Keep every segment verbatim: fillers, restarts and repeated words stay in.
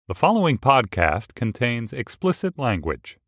The following podcast contains explicit language.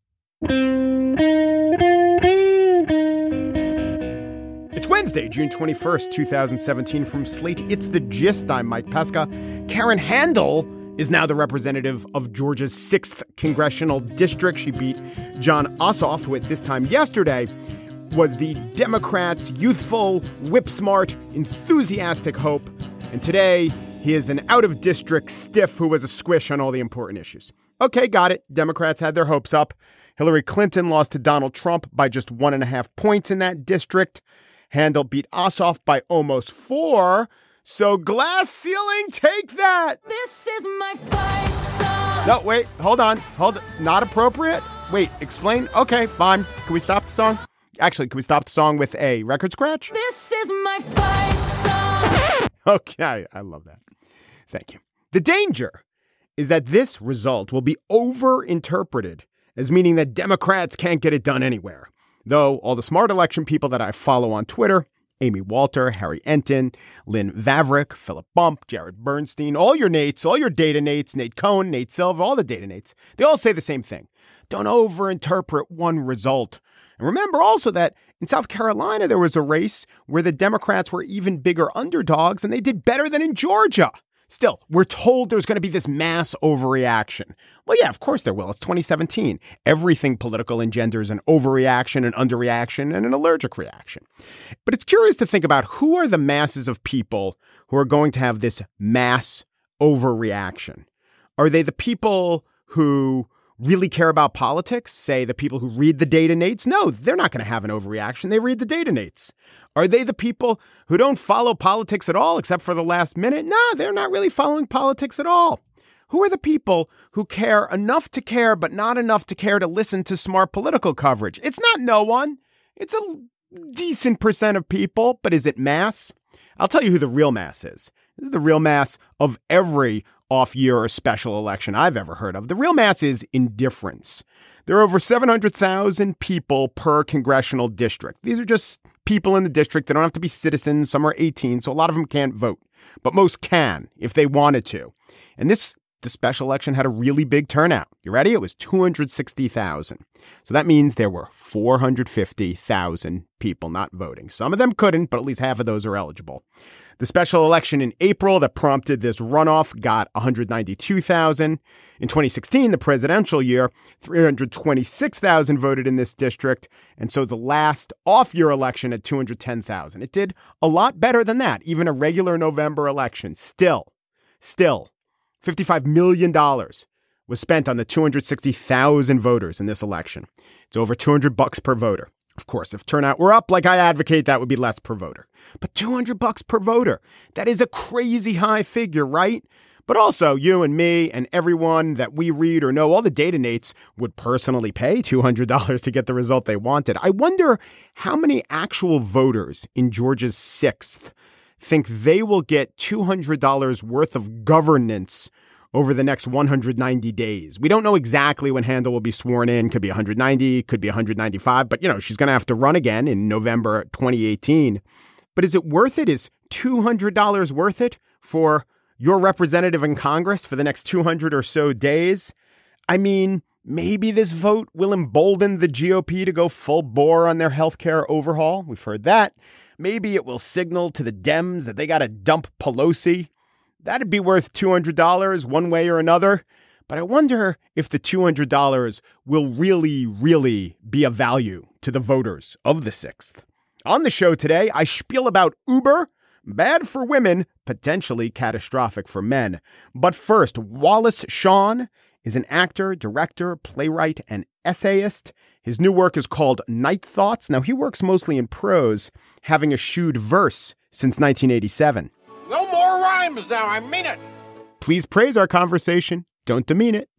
It's Wednesday, June twenty-first, twenty seventeen. From Slate, it's The Gist. I'm Mike Pesca. Karen Handel is now the representative of Georgia's sixth congressional district. She beat Jon Ossoff, who at this time yesterday was the Democrats' youthful, whip-smart, enthusiastic hope. And today, he is an out-of-district stiff who was a squish on all the important issues. Okay, got it. Democrats had their hopes up. Hillary Clinton lost to Donald Trump by just one and a half points in that district. Handel beat Ossoff by almost four. So glass ceiling, take that. This is my fight song. No, wait, hold on. Hold on. Not appropriate? Wait, explain? Okay, fine. Can we stop the song? Actually, can we stop the song with a record scratch? This is my fight song. Okay, I love that. Thank you. The danger is that this result will be overinterpreted as meaning that Democrats can't get it done anywhere. Though all the smart election people that I follow on Twitter, Amy Walter, Harry Enton, Lynn Vavreck, Philip Bump, Jared Bernstein, all your Nates, all your data Nates, Nate Cohn, Nate Silva, all the data Nates, they all say the same thing. Don't overinterpret one result. And remember also that in South Carolina, there was a race where the Democrats were even bigger underdogs and they did better than in Georgia. Still, we're told there's going to be this mass overreaction. Well, yeah, of course there will. It's twenty seventeen. Everything political engenders an overreaction, an underreaction, and an allergic reaction. But it's curious to think about who are the masses of people who are going to have this mass overreaction. Are they the people who really care about politics? Say the people who read the data Nates? No, they're not going to have an overreaction. They read the data Nates. Are they the people who don't follow politics at all except for the last minute? No, they're not really following politics at all. Who are the people who care enough to care, but not enough to care to listen to smart political coverage? It's not no one. It's a decent percent of people, but is it mass? I'll tell you who the real mass is. This is the real mass of every off-year or special election I've ever heard of. The real mass is indifference. There are over seven hundred thousand people per congressional district. These are just people in the district. They don't have to be citizens. Some are eighteen, so a lot of them can't vote. But most can if they wanted to. And this the special election had a really big turnout. You ready? It was two hundred sixty thousand. So that means there were four hundred fifty thousand people not voting. Some of them couldn't, but at least half of those are eligible. The special election in April that prompted this runoff got one hundred ninety-two thousand. In twenty sixteen, the presidential year, three hundred twenty-six thousand voted in this district. And so the last off-year election had two hundred ten thousand. It did a lot better than that, even a regular November election. Still, still, fifty-five million dollars was spent on the two hundred sixty thousand voters in this election. It's over two hundred bucks per voter. Of course, if turnout were up like I advocate, that would be less per voter. But two hundred bucks per voter, that is a crazy high figure, right? But also, you and me and everyone that we read or know, all the data Nates would personally pay two hundred dollars to get the result they wanted. I wonder how many actual voters in Georgia's sixth think they will get two hundred dollars worth of governance over the next one hundred ninety days. We don't know exactly when Handel will be sworn in. Could be one hundred ninety, could be one hundred ninety-five. But, you know, she's going to have to run again in November twenty eighteen. But is it worth it? Is two hundred dollars worth it for your representative in Congress for the next two hundred or so days? I mean, maybe this vote will embolden the G O P to go full bore on their healthcare overhaul. We've heard that. Maybe it will signal to the Dems that they got to dump Pelosi. That'd be worth two hundred dollars one way or another. But I wonder if the two hundred dollars will really, really be of value to the voters of the sixth. On the show today, I spiel about Uber, bad for women, potentially catastrophic for men. But first, Wallace Shawn is an actor, director, playwright, and essayist. His new work is called Night Thoughts. Now, he works mostly in prose, having eschewed verse since nineteen eighty-seven. No more rhymes now, I mean it. Please praise our conversation. Don't demean it.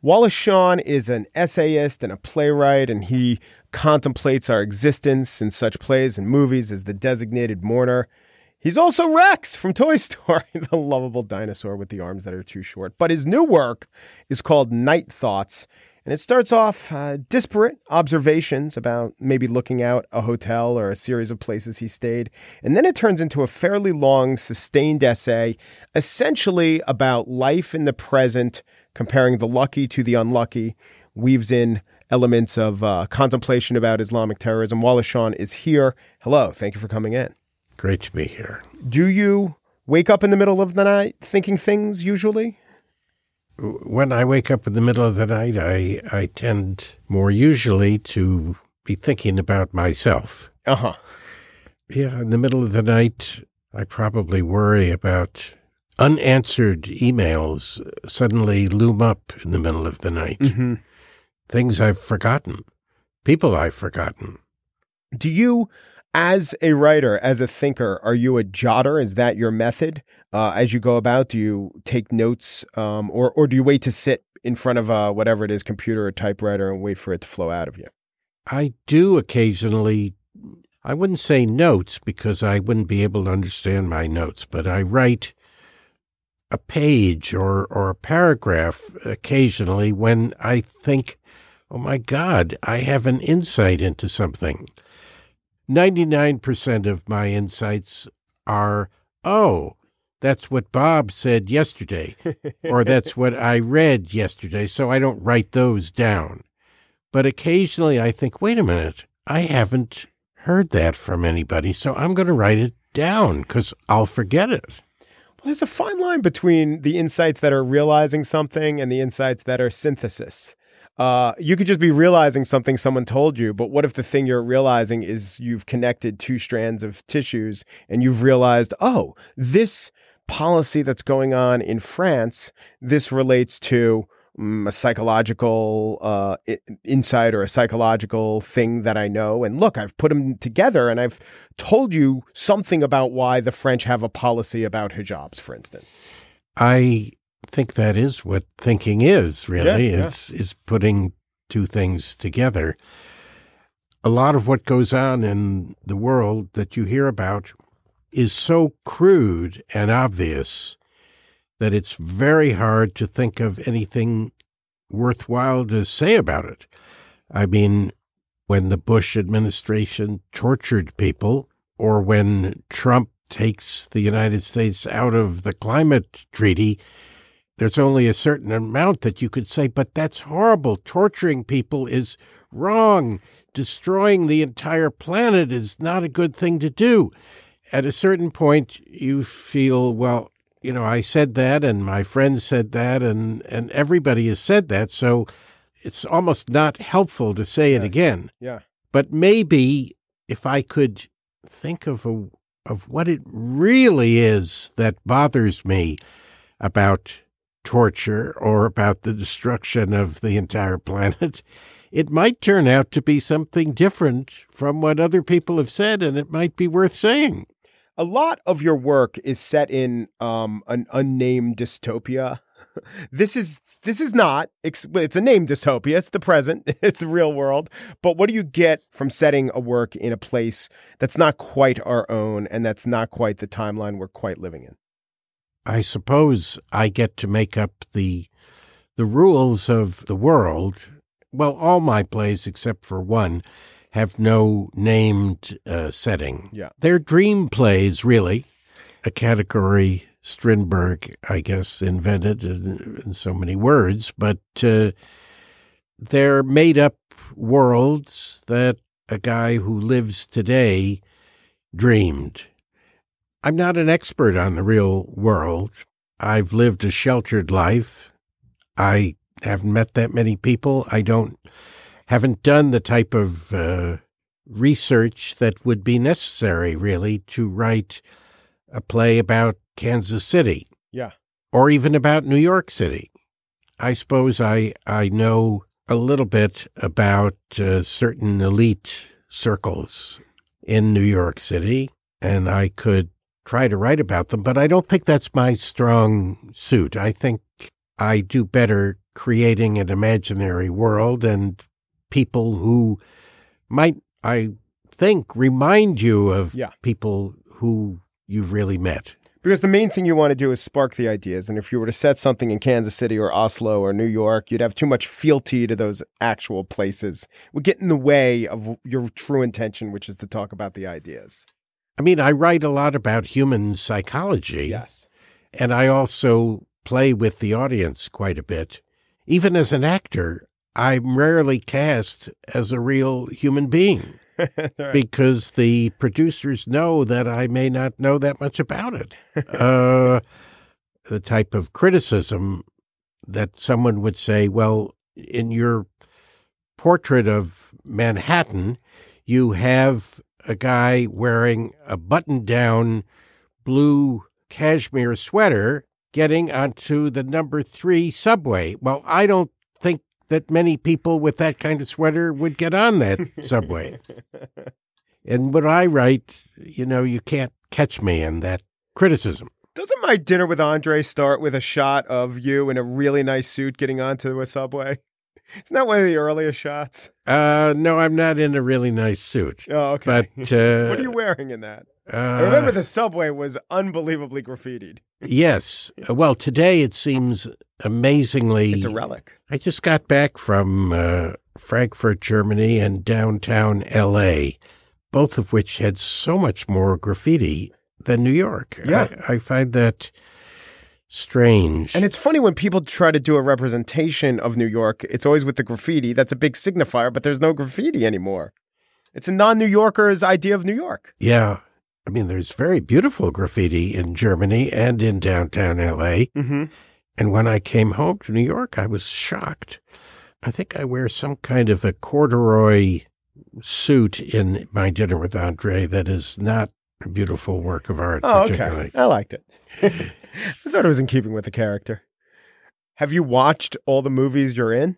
Wallace Shawn is an essayist and a playwright, and he contemplates our existence in such plays and movies as the designated mourner. He's also Rex from Toy Story, the lovable dinosaur with the arms that are too short. But his new work is called Night Thoughts, and it starts off uh, disparate observations about maybe looking out a hotel or a series of places he stayed. And then it turns into a fairly long, sustained essay, essentially about life in the present, comparing the lucky to the unlucky, weaves in elements of uh, contemplation about Islamic terrorism. Wallace Shawn is here. Hello. Thank you for coming in. Great to be here. Do you wake up in the middle of the night thinking things usually? When I wake up in the middle of the night, I, I tend more usually to be thinking about myself. Uh-huh. Yeah, in the middle of the night, I probably worry about unanswered emails suddenly loom up in the middle of the night. Mm-hmm. Things I've forgotten. People I've forgotten. Do you, as a writer, as a thinker, are you a jotter? Is that your method? Uh, as you go about, do you take notes um, or, or do you wait to sit in front of uh, whatever it is, computer or typewriter, and wait for it to flow out of you? I do occasionally, I wouldn't say notes because I wouldn't be able to understand my notes, but I write a page or, or a paragraph occasionally when I think, oh my God, I have an insight into something. ninety-nine percent of my insights are, oh, that's what Bob said yesterday, or that's what I read yesterday, so I don't write those down. But occasionally I think, wait a minute, I haven't heard that from anybody, so I'm going to write it down because I'll forget it. Well, there's a fine line between the insights that are realizing something and the insights that are synthesis. Uh, you could just be realizing something someone told you, but what if the thing you're realizing is you've connected two strands of tissues and you've realized, oh, this policy that's going on in France, this relates to um, a psychological uh, insight or a psychological thing that I know. And look, I've put them together and I've told you something about why the French have a policy about hijabs, for instance. I think that is what thinking is, really. Yeah, yeah. It's is putting two things together. A lot of what goes on in the world that you hear about is so crude and obvious that it's very hard to think of anything worthwhile to say about it. I mean, when the Bush administration tortured people, or when Trump takes the United States out of the climate treaty, there's only a certain amount that you could say, but that's horrible. Torturing people is wrong. Destroying the entire planet is not a good thing to do. At a certain point, you feel, well, you know, I said that and my friends said that and, and everybody has said that, so it's almost not helpful to say yes. it again. Yeah. But maybe if I could think of a, of what it really is that bothers me about torture or about the destruction of the entire planet, it might turn out to be something different from what other people have said, and it might be worth saying. A lot of your work is set in um, an unnamed dystopia. This is this is not. It's a named dystopia. It's the present. It's the real world. But what do you get from setting a work in a place that's not quite our own and that's not quite the timeline we're quite living in? I suppose I get to make up the the rules of the world. Well, all my plays, except for one, have no named uh, setting. Yeah. They're dream plays, really, a category Strindberg, I guess, invented in, in so many words, but uh, they're made-up worlds that a guy who lives today dreamed. I'm not an expert on the real world. I've lived a sheltered life. I haven't met that many people. I don't haven't done the type of uh, research that would be necessary, really, to write a play about Kansas City. Yeah. Or even about New York City. I suppose I, I know a little bit about uh, certain elite circles in New York City, and I could try to write about them, but I don't think that's my strong suit. I think I do better creating an imaginary world and people who might, I think, remind you of Yeah. people who you've really met. Because the main thing you want to do is spark the ideas. And if you were to set something in Kansas City or Oslo or New York, you'd have too much fealty to those actual places. It would get in the way of your true intention, which is to talk about the ideas. I mean, I write a lot about human psychology. Yes. And I also play with the audience quite a bit. Even as an actor, I'm rarely cast as a real human being. Right. Because the producers know that I may not know that much about it. uh, the type of criticism that someone would say, well, in your portrait of Manhattan, you have a guy wearing a button-down blue cashmere sweater getting onto the number three subway. Well, I don't think that many people with that kind of sweater would get on that subway. And when I write, you know, you can't catch me in that criticism. Doesn't My Dinner with Andre start with a shot of you in a really nice suit getting onto a subway? Isn't that one of the earlier shots? Uh, no, I'm not in a really nice suit. Oh, okay. But uh, what are you wearing in that? Uh, I remember the subway was unbelievably graffitied. Yes. Well, today it seems amazingly... It's a relic. I just got back from uh, Frankfurt, Germany, and downtown L A, both of which had so much more graffiti than New York. Yeah. I, I find that strange. And it's funny when people try to do a representation of New York, it's always with the graffiti. That's a big signifier, but there's no graffiti anymore. It's a non-New Yorker's idea of New York. Yeah. I mean, there's very beautiful graffiti in Germany and in downtown L A. Mm-hmm. And when I came home to New York, I was shocked. I think I wear some kind of a corduroy suit in My Dinner with Andre that is not a beautiful work of art. Oh, particularly. okay. I liked it. I thought it was in keeping with the character. Have you watched all the movies you're in?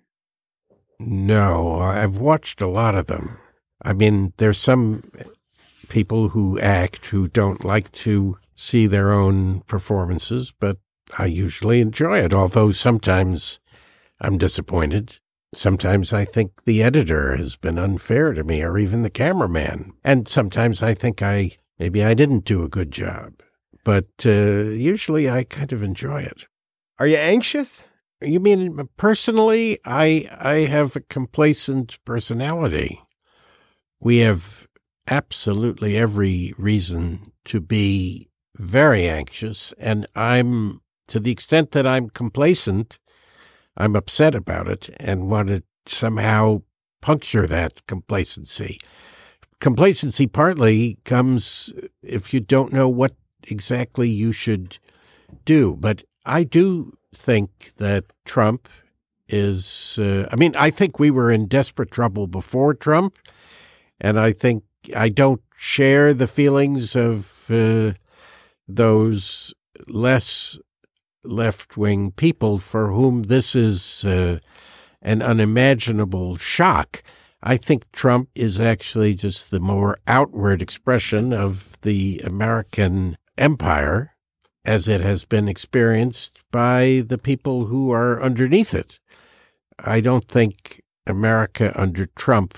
No, I've watched a lot of them. I mean, there's some people who act who don't like to see their own performances, but I usually enjoy it, although sometimes I'm disappointed. Sometimes I think the editor has been unfair to me, or even the cameraman. And sometimes I think I maybe I didn't do a good job. But uh, usually I kind of enjoy it. Are you anxious? You mean personally? I I have a complacent personality. We have absolutely every reason to be very anxious, and I'm, to the extent that I'm complacent, I'm upset about it and want to somehow puncture that complacency. Complacency partly comes if you don't know what exactly you should do. But I do think that Trump is, uh, I mean, I think we were in desperate trouble before Trump, and I think I don't share the feelings of uh, those less left-wing people for whom this is uh, an unimaginable shock. I think Trump is actually just the more outward expression of the American empire as it has been experienced by the people who are underneath it. I don't think America under Trump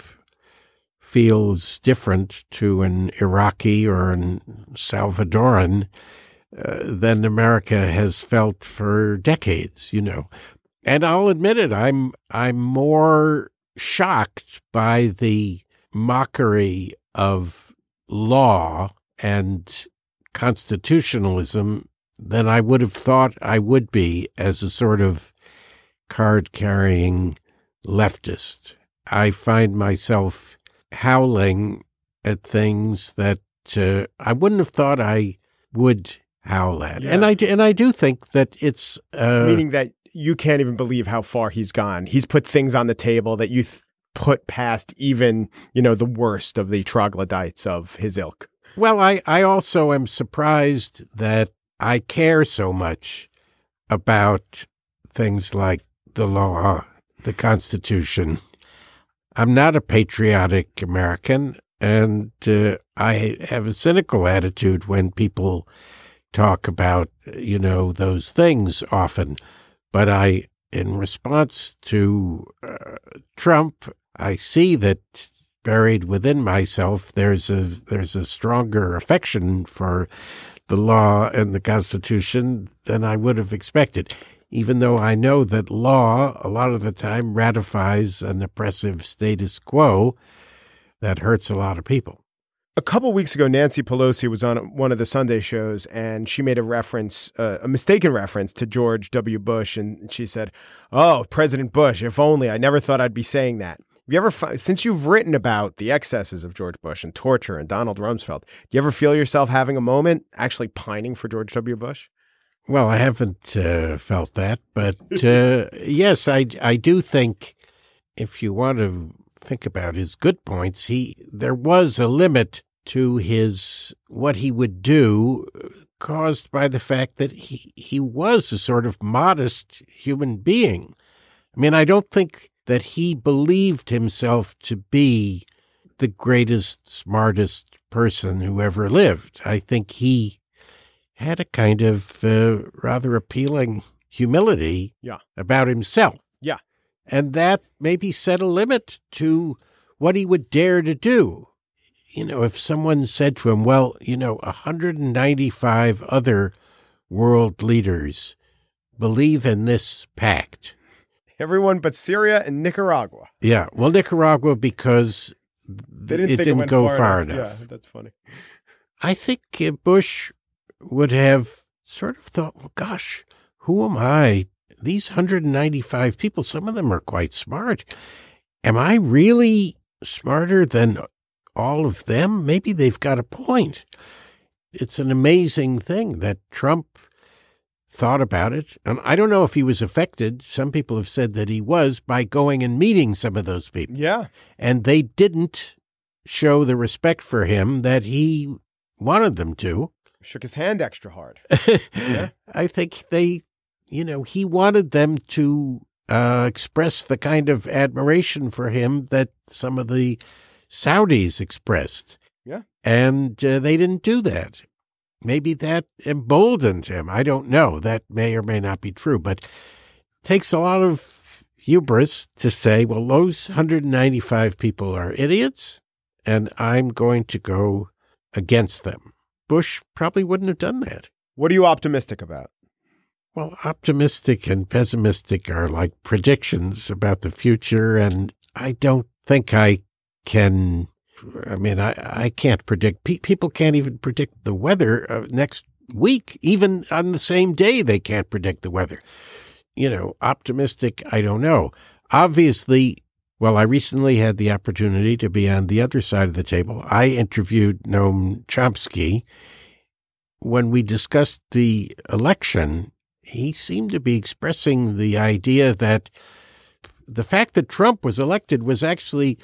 feels different to an Iraqi or an Salvadoran uh, than America has felt for decades, you know. And I'll admit it, I'm I'm more shocked by the mockery of law and constitutionalism than I would have thought I would be as a sort of card-carrying leftist. I find myself howling at things that uh, I wouldn't have thought I would howl at. Yeah. And I and I do think that it's uh, meaning that you can't even believe how far he's gone. He's put things on the table that you th- put past even, you know, the worst of the troglodytes of his ilk. Well, I, I also am surprised that I care so much about things like the law, the Constitution. I'm not a patriotic American, and uh, I have a cynical attitude when people talk about, you know, those things often. But I, in response to uh, Trump, I see that buried within myself, there's a there's a stronger affection for the law and the Constitution than I would have expected, even though I know that law, a lot of the time, ratifies an oppressive status quo that hurts a lot of people. A couple weeks ago, Nancy Pelosi was on one of the Sunday shows, and she made a reference, uh, a mistaken reference to George W. Bush, and she said, "Oh, President Bush, if only. I never thought I'd be saying that." Have you ever, since you've written about the excesses of George Bush and torture and Donald Rumsfeld, do you ever feel yourself having a moment actually pining for George W. Bush? Well, I haven't uh, felt that, but uh, yes, I, I do think if you want to think about his good points, he there was a limit to his what he would do, caused by the fact that he, he was a sort of modest human being. I mean, I don't think that he believed himself to be the greatest, smartest person who ever lived. I think he had a kind of uh, rather appealing humility yeah. about himself. Yeah. And that maybe set a limit to what he would dare to do. You know, if someone said to him, well, you know, one hundred ninety-five other world leaders believe in this pact. Everyone but Syria and Nicaragua. Yeah. Well, Nicaragua, because they didn't it think didn't it go far, far enough. enough. Yeah, that's funny. I think Bush would have sort of thought, well, gosh, who am I? These one hundred ninety-five people, some of them are quite smart. Am I really smarter than all of them? Maybe they've got a point. It's an amazing thing that Trump thought about it. And I don't know if he was affected. Some people have said that he was by going and meeting some of those people. Yeah. And they didn't show the respect for him that he wanted them to. Shook his hand extra hard. Yeah. I think they, you know, he wanted them to uh, express the kind of admiration for him that some of the Saudis expressed. Yeah. And uh, they didn't do that. Maybe that emboldened him. I don't know. That may or may not be true, but it takes a lot of hubris to say, well, those one hundred ninety-five people are idiots, and I'm going to go against them. Bush probably wouldn't have done that. What are you optimistic about? Well, optimistic and pessimistic are like predictions about the future, and I don't think I can. I mean, I, I can't predict. Pe- people can't even predict the weather uh, next week. Even on the same day, they can't predict the weather. You know, optimistic, I don't know. Obviously, well, I recently had the opportunity to be on the other side of the table. I interviewed Noam Chomsky. When we discussed the election, he seemed to be expressing the idea that the fact that Trump was elected was actually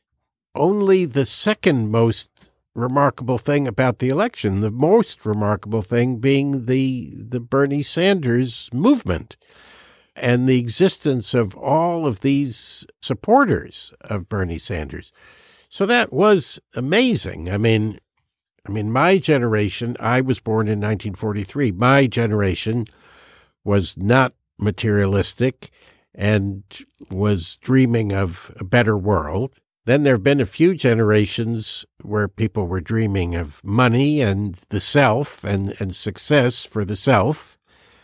only the second most remarkable thing about the election, the most remarkable thing being the the Bernie Sanders movement and the existence of all of these supporters of Bernie Sanders. So that was amazing. I mean, I mean, my generation, I was born in nineteen forty-three. My generation was not materialistic and was dreaming of a better world. Then there have been a few generations where people were dreaming of money and the self and, and success for the self.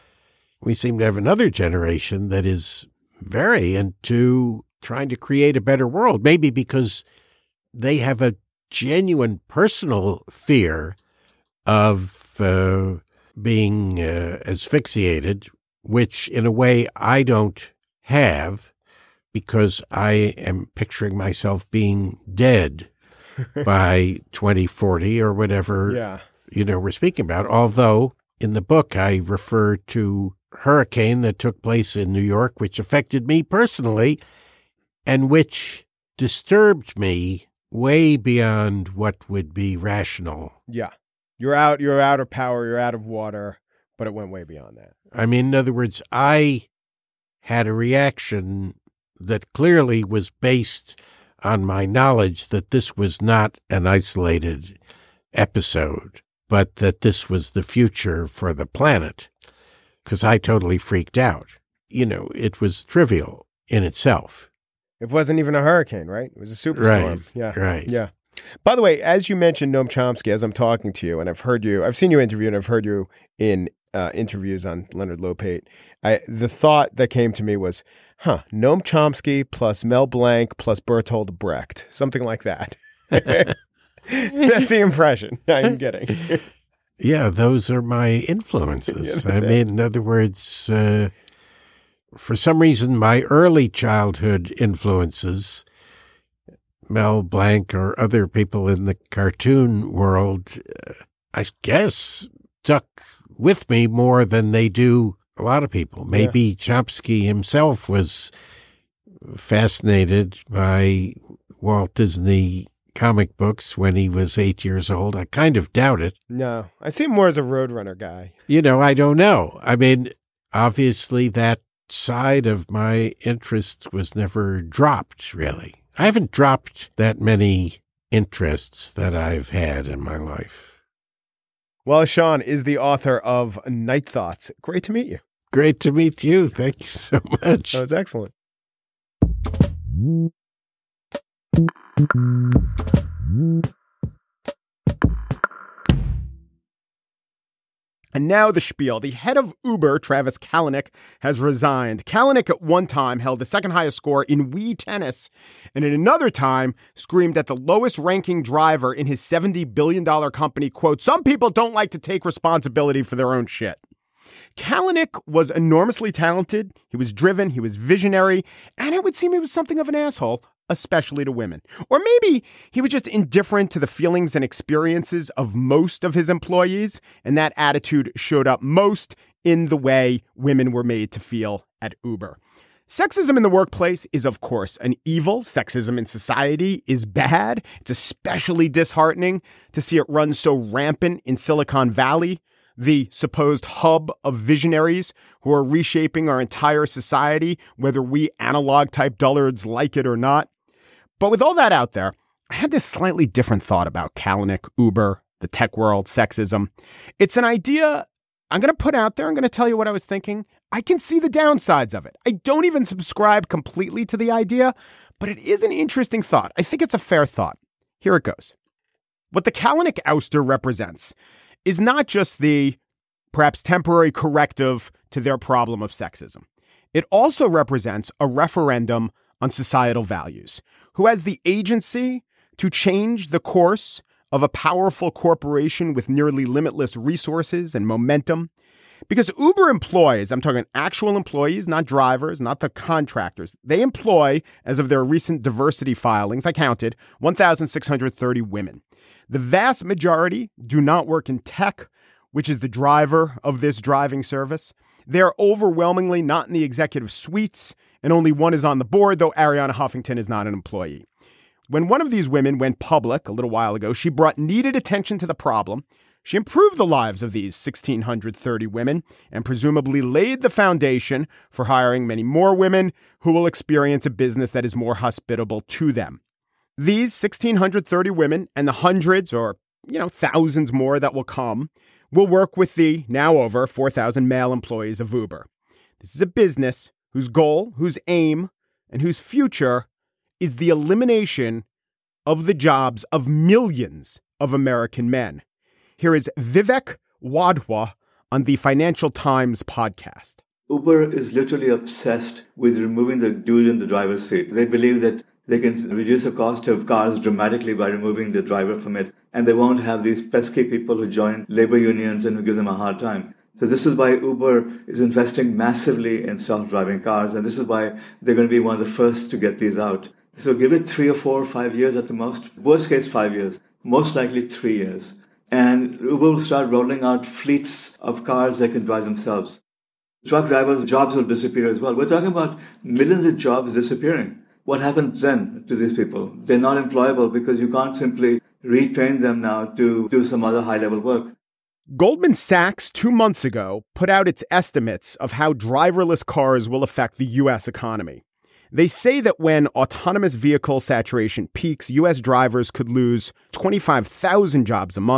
We seem to have another generation that is very into trying to create a better world, maybe because they have a genuine personal fear of uh, being uh, asphyxiated, which in a way I don't have, because I am picturing myself being dead by twenty forty or whatever, yeah. you know, we're speaking about. Although in the book, I refer to a hurricane that took place in New York, which affected me personally and which disturbed me way beyond what would be rational. Yeah. You're out, you're out of power, you're out of water, but it went way beyond that. I mean, in other words, I had a reaction that clearly was based on my knowledge that this was not an isolated episode, but that this was the future for the planet, because I totally freaked out. you know, it was trivial in itself. It wasn't even a hurricane, right? It was a superstorm. Right, yeah. right. Yeah. By the way, as you mentioned Noam Chomsky, as I'm talking to you, and I've heard you, I've seen you interview, and I've heard you in uh, interviews on Leonard Lopate, I, the thought that came to me was, huh, Noam Chomsky plus Mel Blanc plus Bertolt Brecht, something like that. That's the impression I'm getting. Yeah, those are my influences. Yeah, I it. mean, in other words, uh, for some reason, my early childhood influences, Mel Blanc or other people in the cartoon world, uh, I guess, stuck with me more than they do a lot of people. Maybe yeah. Chomsky himself was fascinated by Walt Disney comic books when he was eight years old. I kind of doubt it. No, I see him more as a Roadrunner guy. You know, I don't know. I mean, obviously that side of my interest was never dropped, really. I haven't dropped that many interests that I've had in my life. Well, Sean is the author of Night Thoughts. Great to meet you. Great to meet you. Thank you so much. That was excellent. And now the spiel. The head of Uber, Travis Kalanick, has resigned. Kalanick at one time held the second highest score in Wii tennis, and at another time screamed at the lowest ranking driver in his seventy billion dollars company, quote, "Some people don't like to take responsibility for their own shit." Kalanick was enormously talented. He was driven. He was visionary. And it would seem he was something of an asshole, especially to women. Or maybe he was just indifferent to the feelings and experiences of most of his employees, and that attitude showed up most in the way women were made to feel at Uber. Sexism in the workplace is, of course, an evil. Sexism in society is bad. It's especially disheartening to see it run so rampant in Silicon Valley, the supposed hub of visionaries who are reshaping our entire society, whether we analog-type dullards like it or not. But with all that out there, I had this slightly different thought about Kalanick, Uber, the tech world, sexism. It's an idea I'm going to put out there. I'm going to tell you what I was thinking. I can see the downsides of it. I don't even subscribe completely to the idea, but it is an interesting thought. I think it's a fair thought. Here it goes. What the Kalanick ouster represents is not just the perhaps temporary corrective to their problem of sexism. It also represents a referendum on societal values. Who has the agency to change the course of a powerful corporation with nearly limitless resources and momentum? Because Uber employs, I'm talking actual employees, not drivers, not the contractors. They employ, as of their recent diversity filings, I counted, one thousand six hundred thirty women. The vast majority do not work in tech, which is the driver of this driving service. They're overwhelmingly not in the executive suites, and only one is on the board, though Arianna Huffington is not an employee. When one of these women went public a little while ago, she brought needed attention to the problem. She improved the lives of these one thousand six hundred thirty women and presumably laid the foundation for hiring many more women who will experience a business that is more hospitable to them. These one thousand six hundred thirty women and the hundreds or, you know, thousands more that will come will work with the now over four thousand male employees of Uber. This is a business whose goal, whose aim, and whose future is the elimination of the jobs of millions of American men. Here is Vivek Wadhwa on the Financial Times podcast. Uber is literally obsessed with removing the dude in the driver's seat. They believe that they can reduce the cost of cars dramatically by removing the driver from it, and they won't have these pesky people who join labor unions and who give them a hard time. So this is why Uber is investing massively in self-driving cars, and this is why they're going to be one of the first to get these out. So give it three or four or five years at the most. Worst case, five years. Most likely three years. And Uber will start rolling out fleets of cars that can drive themselves. Truck drivers' jobs will disappear as well. We're talking about millions of jobs disappearing. What happens then to these people? They're not employable because you can't simply retrain them now to do some other high-level work. Goldman Sachs, two months ago, put out its estimates of how driverless cars will affect the U S economy. They say that when autonomous vehicle saturation peaks, U S drivers could lose twenty-five thousand jobs a month.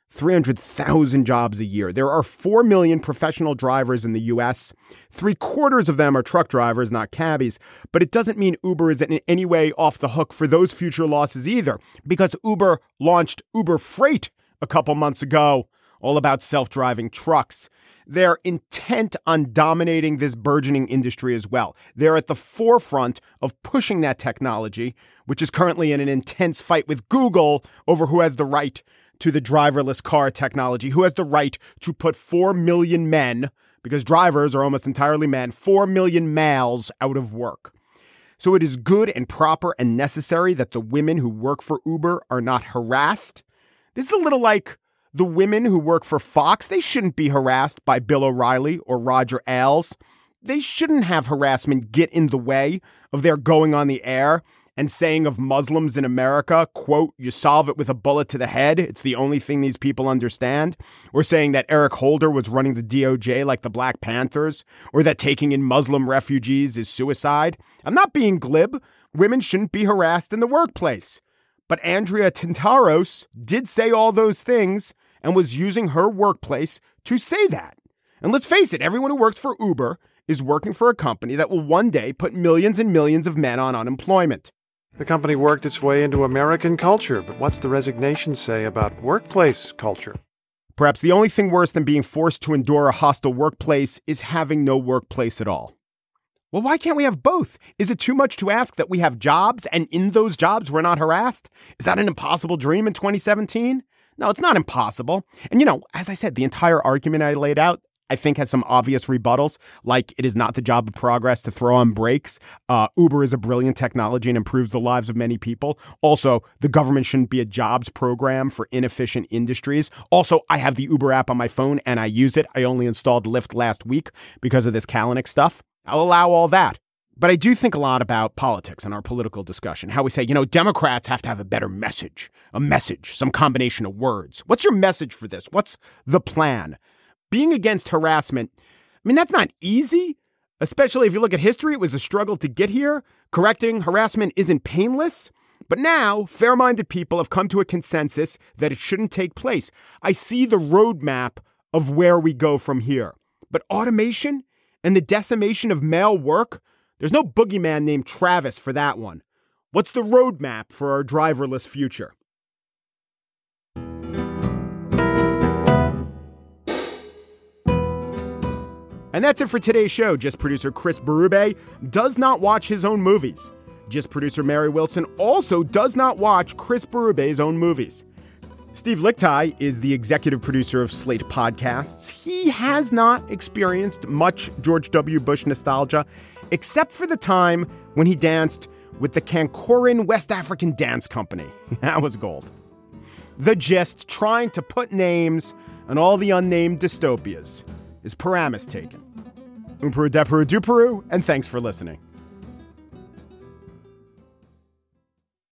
three hundred thousand jobs a year. There are four million professional drivers in the U S. Three quarters of them are truck drivers, not cabbies. But it doesn't mean Uber is in any way off the hook for those future losses either, because Uber launched Uber Freight a couple months ago, all about self-driving trucks. They're intent on dominating this burgeoning industry as well. They're at the forefront of pushing that technology, which is currently in an intense fight with Google over who has the right to the driverless car technology, who has the right to put four million men, because drivers are almost entirely men, four million males out of work. So it is good and proper and necessary that the women who work for Uber are not harassed. This is a little like the women who work for Fox. They shouldn't be harassed by Bill O'Reilly or Roger Ailes. They shouldn't have harassment get in the way of their going on the air and saying of Muslims in America, quote, you solve it with a bullet to the head. It's the only thing these people understand. Or saying that Eric Holder was running the D O J like the Black Panthers, or that taking in Muslim refugees is suicide. I'm not being glib. Women shouldn't be harassed in the workplace. But Andrea Tintaros did say all those things and was using her workplace to say that. And let's face it, everyone who works for Uber is working for a company that will one day put millions and millions of men on unemployment. The company worked its way into American culture, but what's the resignation say about workplace culture? Perhaps the only thing worse than being forced to endure a hostile workplace is having no workplace at all. Well, why can't we have both? Is it too much to ask that we have jobs and in those jobs we're not harassed? Is that an impossible dream in twenty seventeen? No, it's not impossible. And, you know, as I said, the entire argument I laid out, I think has some obvious rebuttals, like it is not the job of progress to throw on brakes. Uh, Uber is a brilliant technology and improves the lives of many people. Also, the government shouldn't be a jobs program for inefficient industries. Also, I have the Uber app on my phone and I use it. I only installed Lyft last week because of this Kalanick stuff. I'll allow all that. But I do think a lot about politics and our political discussion, how we say, you know, Democrats have to have a better message, a message, some combination of words. What's your message for this? What's the plan? Being against harassment, I mean, that's not easy, especially if you look at history. It was a struggle to get here. Correcting harassment isn't painless. But now, fair-minded people have come to a consensus that it shouldn't take place. I see the roadmap of where we go from here. But automation and the decimation of male work, there's no boogeyman named Travis for that one. What's the roadmap for our driverless future? And that's it for today's show. Just producer Chris Berube does not watch his own movies. Just producer Mary Wilson also does not watch Chris Berube's own movies. Steve Lickteig is the executive producer of Slate Podcasts. He has not experienced much George W. Bush nostalgia, except for the time when he danced with the Kankoran West African Dance Company. That was gold. The gist, trying to put names on all the unnamed dystopias, is Paramus taken. Umperu Deperu Duperu, and thanks for listening.